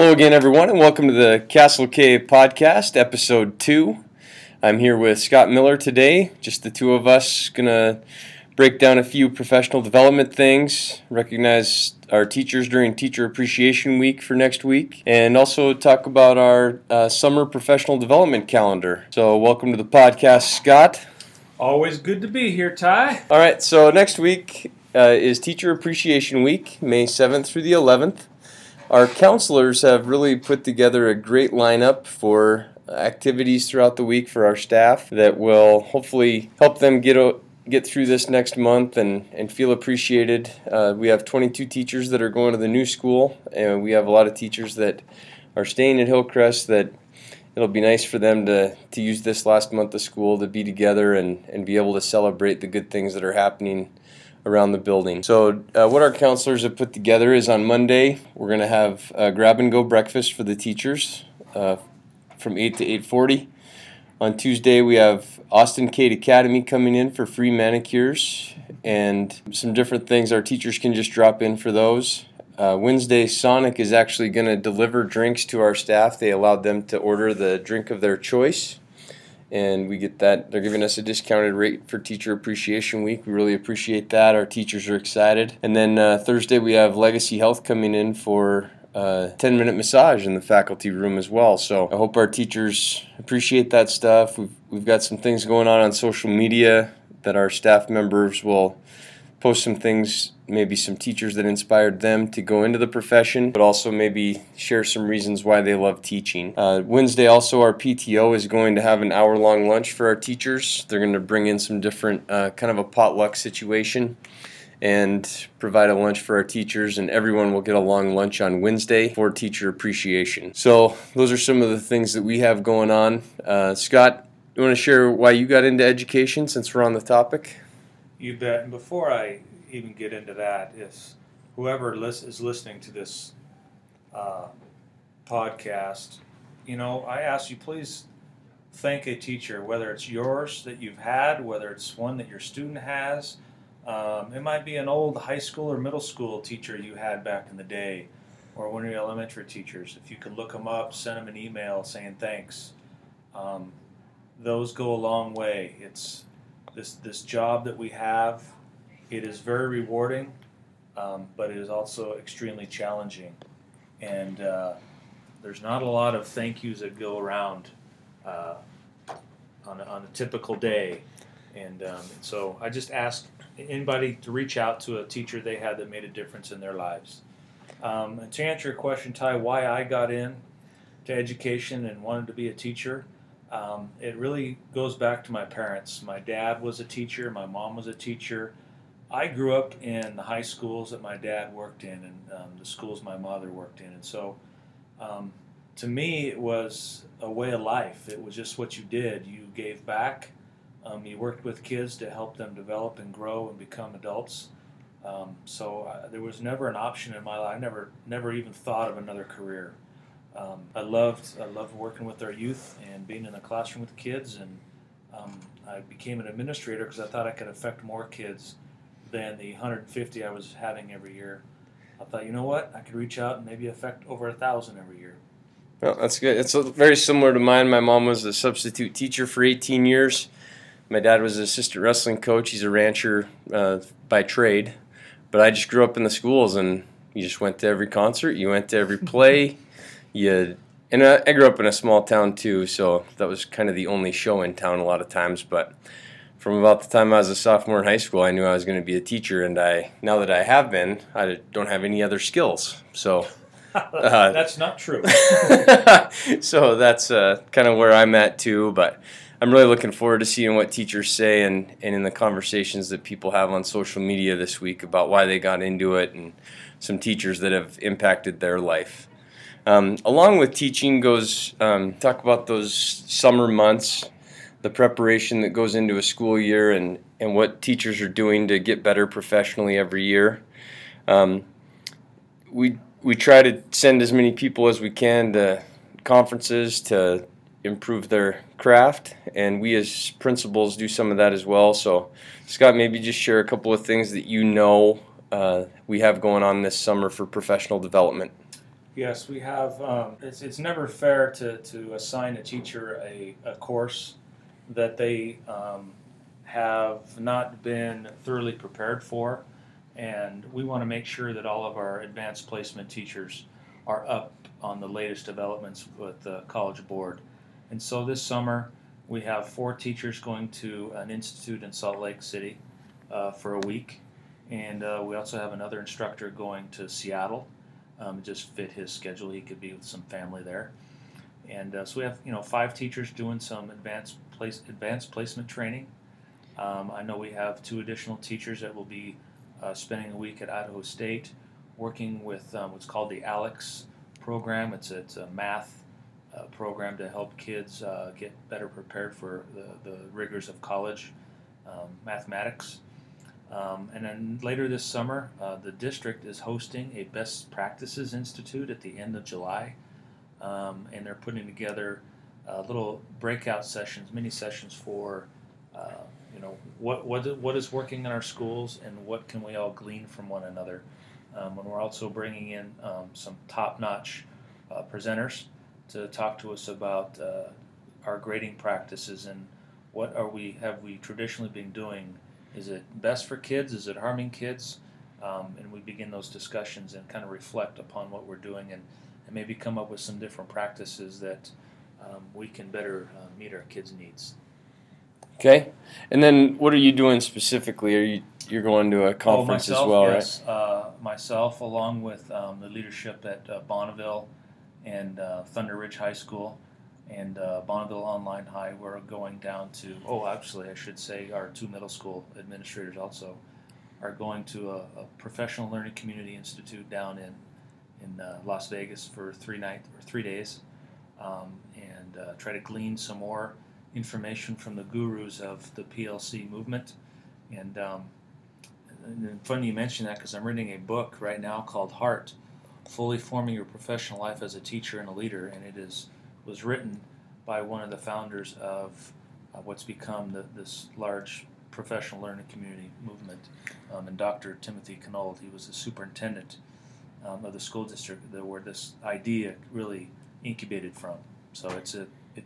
Hello again, everyone, and welcome to the Castle Cave Podcast, Episode 2. I'm here with Scott Miller today, just the two of us, going to break down a few professional development things, recognize our teachers during Teacher Appreciation Week for next week, and also talk about our summer professional development calendar. So welcome to the podcast, Scott. Always good to be here, Ty. All right, so next week is Teacher Appreciation Week, May 7th through the 11th. Our counselors have really put together a great lineup for activities throughout the week for our staff that will hopefully help them get through this next month and feel appreciated. We have 22 teachers that are going to the new school, and we have a lot of teachers that are staying at Hillcrest that it'll be nice for them to use this last month of school to be together and be able to celebrate the good things that are happening around the building. So what our counselors have put together is on Monday, we're going to have a grab-and-go breakfast for the teachers from 8 to 8:40. On Tuesday, we have Austin Cade Academy coming in for free manicures and some different things our teachers can just drop in for those. Wednesday, Sonic is actually going to deliver drinks to our staff. They allowed them to order the drink of their choice, and we get that. They're giving us a discounted rate for Teacher Appreciation Week. We really appreciate that. Our teachers are excited. And then Thursday, we have Legacy Health coming in for a 10-minute massage in the faculty room as well. So I hope our teachers appreciate that stuff. We've got some things going on social media that our staff members will post some things, maybe some teachers that inspired them to go into the profession, but also maybe share some reasons why they love teaching. Wednesday also, our PTO is going to have an hour-long lunch for our teachers. They're going to bring in some different kind of a potluck situation and provide a lunch for our teachers, and everyone will get a long lunch on Wednesday for Teacher Appreciation. So those are some of the things that we have going on. Scott, you want to share why you got into education since we're on the topic? You bet. And before I even get into that, if whoever is listening to this podcast, I ask you please thank a teacher, whether it's yours that you've had, whether it's one that your student has. It might be an old high school or middle school teacher you had back in the day, or one of your elementary teachers. If you could look them up, send them an email saying thanks. Those go a long way. It's this job that we have. It is very rewarding, but it is also extremely challenging. And there's not a lot of thank yous that go around on a typical day. And so I just ask anybody to reach out to a teacher they had that made a difference in their lives. And to answer your question, Ty, why I got in to education and wanted to be a teacher, it really goes back to my parents. My dad was a teacher. My mom was a teacher. I grew up in the high schools that my dad worked in and the schools my mother worked in. And so to me, it was a way of life. It was just what you did. You gave back. You worked with kids to help them develop and grow and become adults. So there was never an option in my life. I never even thought of another career. I loved working with our youth and being in the classroom with the kids, and I became an administrator because I thought I could affect more kids than the 150 I was having every year. I thought, you know what, I could reach out and maybe affect over 1,000 every year. Well, that's good. It's very similar to mine. My mom was a substitute teacher for 18 years. My dad was an assistant wrestling coach. He's a rancher by trade, but I just grew up in the schools, and you just went to every concert, you went to every play. And I grew up in a small town too, so that was kind of the only show in town a lot of times. But from about the time I was a sophomore in high school, I knew I was going to be a teacher, and now that I have been, I don't have any other skills. So that's not true. So that's kind of where I'm at too. But I'm really looking forward to seeing what teachers say and in the conversations that people have on social media this week about why they got into it and some teachers that have impacted their life. Along with teaching goes talk about those summer months, the preparation that goes into a school year, and what teachers are doing to get better professionally every year. We try to send as many people as we can to conferences to improve their craft, and we as principals do some of that as well. So, Scott, maybe just share a couple of things that we have going on this summer for professional development. Yes, we have. It's never fair to assign a teacher a course that they have not been thoroughly prepared for, and we want to make sure that all of our advanced placement teachers are up on the latest developments with the College Board. And so this summer, we have 4 teachers going to an institute in Salt Lake City for a week, and we also have another instructor going to Seattle. It just fit his schedule. He could be with some family there. And so we have 5 teachers doing some advanced placement training. I know we have 2 additional teachers that will be spending a week at Idaho State working with what's called the ALEX program. It's a math program to help kids get better prepared for the rigors of college mathematics. And then later this summer, the district is hosting a Best Practices Institute at the end of July. And they're putting together little breakout sessions, mini sessions for what is working in our schools and what can we all glean from one another. And we're also bringing in some top-notch presenters to talk to us about our grading practices and what have we traditionally been doing. Is it best for kids? Is it harming kids? And we begin those discussions and kind of reflect upon what we're doing and maybe come up with some different practices that we can better meet our kids' needs. Okay. And then what are you doing specifically? You're going to a conference myself, as well, yes. right? Myself, along with the leadership at Bonneville and Thunder Ridge High School and Bonneville Online High, we're going down to, actually I should say our 2 middle school administrators also are going to a professional learning community institute down in Las Vegas for 3 days and try to glean some more information from the gurus of the PLC movement. And funny you mention that because I'm reading a book right now called Heart, Fully Forming Your Professional Life as a Teacher and a Leader, and it was written by one of the founders of what's become this large professional learning community movement, and Dr. Timothy Knold. He was the superintendent of the school district where this idea really incubated from. So it's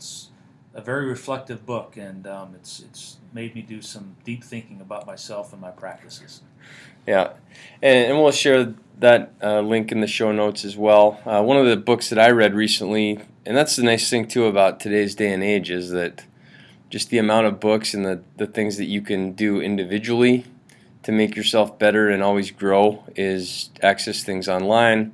a very reflective book, and it's made me do some deep thinking about myself and my practices. Yeah, and we'll share that link in the show notes as well. One of the books that I read recently, and that's the nice thing too about today's day and age, is that just the amount of books and the things that you can do individually to make yourself better and always grow is access things online,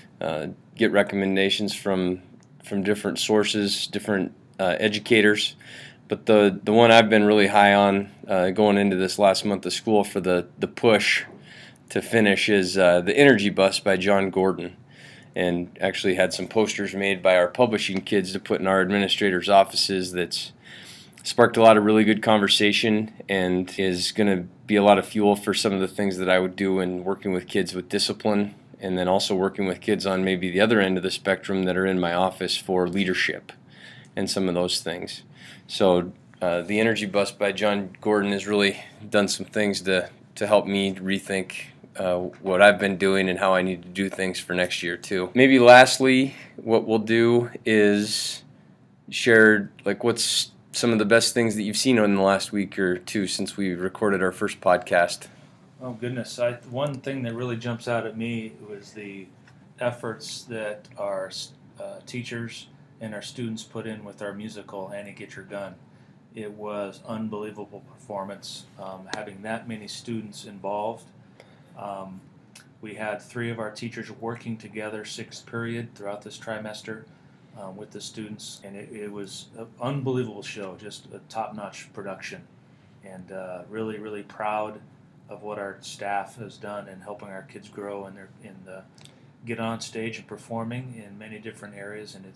get recommendations from different sources, different educators. But the one I've been really high on going into this last month of school for the push to finish is The Energy Bus by John Gordon, and actually had some posters made by our publishing kids to put in our administrators' offices that's sparked a lot of really good conversation and is going to be a lot of fuel for some of the things that I would do in working with kids with discipline, and then also working with kids on maybe the other end of the spectrum that are in my office for leadership and some of those things. So The Energy Bus by John Gordon has really done some things to help me rethink what I've been doing and how I need to do things for next year too. Maybe lastly, what we'll do is share what's some of the best things that you've seen in the last week or two since we recorded our first podcast. Oh goodness! One thing that really jumps out at me was the efforts that our teachers and our students put in with our musical Annie Get Your Gun. It was unbelievable performance, having that many students involved. We had 3 of our teachers working together 6th period throughout this trimester with the students, and it was an unbelievable show, just a top-notch production, and really, really proud of what our staff has done in helping our kids grow and get on stage and performing in many different areas, and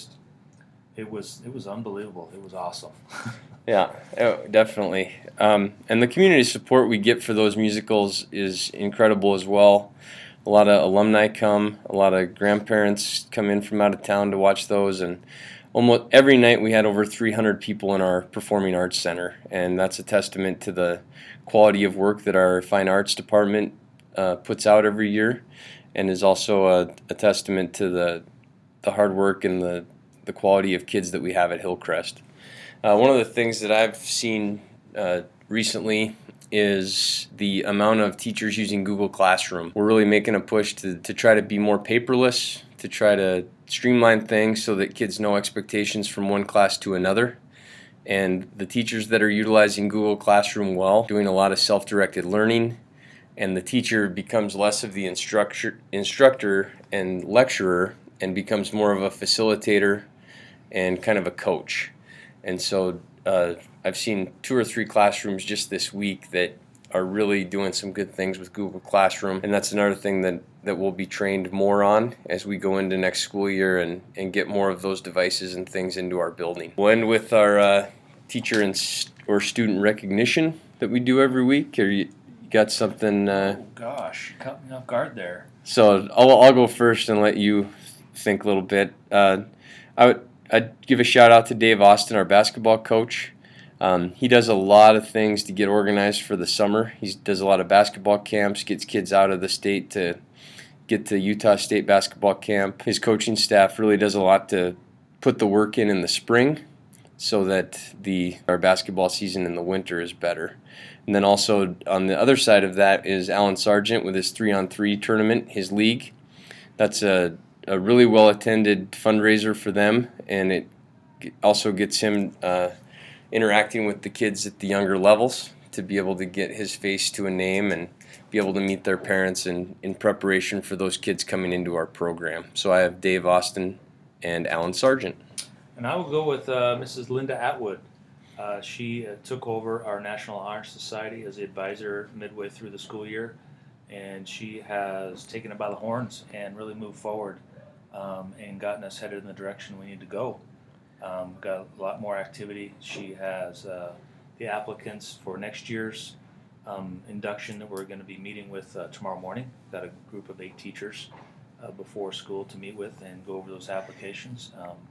it was unbelievable. It was awesome. Yeah, definitely. And the community support we get for those musicals is incredible as well. A lot of alumni come, a lot of grandparents come in from out of town to watch those, and almost every night we had over 300 people in our Performing Arts Center, and that's a testament to the quality of work that our Fine Arts Department puts out every year. and is also a testament to the hard work and the quality of kids that we have at Hillcrest. One of the things that I've seen recently is the amount of teachers using Google Classroom. We're really making a push to try to be more paperless, to try to streamline things so that kids know expectations from one class to another. And the teachers that are utilizing Google Classroom well, doing a lot of self-directed learning, and the teacher becomes less of the instructor and lecturer and becomes more of a facilitator and kind of a coach. And so I've seen 2 or 3 classrooms just this week that are really doing some good things with Google Classroom, and that's another thing that we'll be trained more on as we go into next school year and get more of those devices and things into our building. We'll end with our teacher or student recognition that we do every week. Or you got something? Oh gosh, you caught me off guard there. So I'll go first and let you think a little bit. I'd give a shout out to Dave Austin, our basketball coach. He does a lot of things to get organized for the summer. He does a lot of basketball camps, gets kids out of the state to get to Utah State basketball camp. His coaching staff really does a lot to put the work in the spring so that our basketball season in the winter is better. And then also on the other side of that is Alan Sargent with his 3-on-3 tournament, his league. That's a really well-attended fundraiser for them, and it also gets him interacting with the kids at the younger levels to be able to get his face to a name and be able to meet their parents in preparation for those kids coming into our program. So I have Dave Austin and Alan Sargent. And I will go with Mrs. Linda Atwood. She took over our National Honor Society as the advisor midway through the school year, and she has taken it by the horns and really moved forward and gotten us headed in the direction we need to go. Got a lot more activity. She has the applicants for next year's induction that we're going to be meeting with tomorrow morning. Got a group of 8 teachers before school to meet with and go over those applications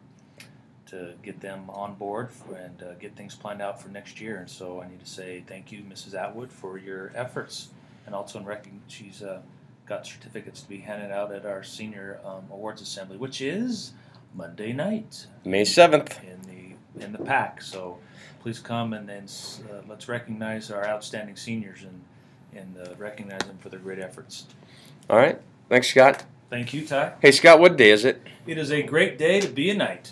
to get them on board and get things planned out for next year. And so I need to say thank you, Mrs. Atwood, for your efforts. And also in recognition, she's got certificates to be handed out at our senior awards assembly, which is Monday night, May 7th. in the PAC. So please come and then let's recognize our outstanding seniors and recognize them for their great efforts. All right. Thanks, Scott. Thank you, Ty. Hey, Scott, what day is it? It is a great day to be a knight.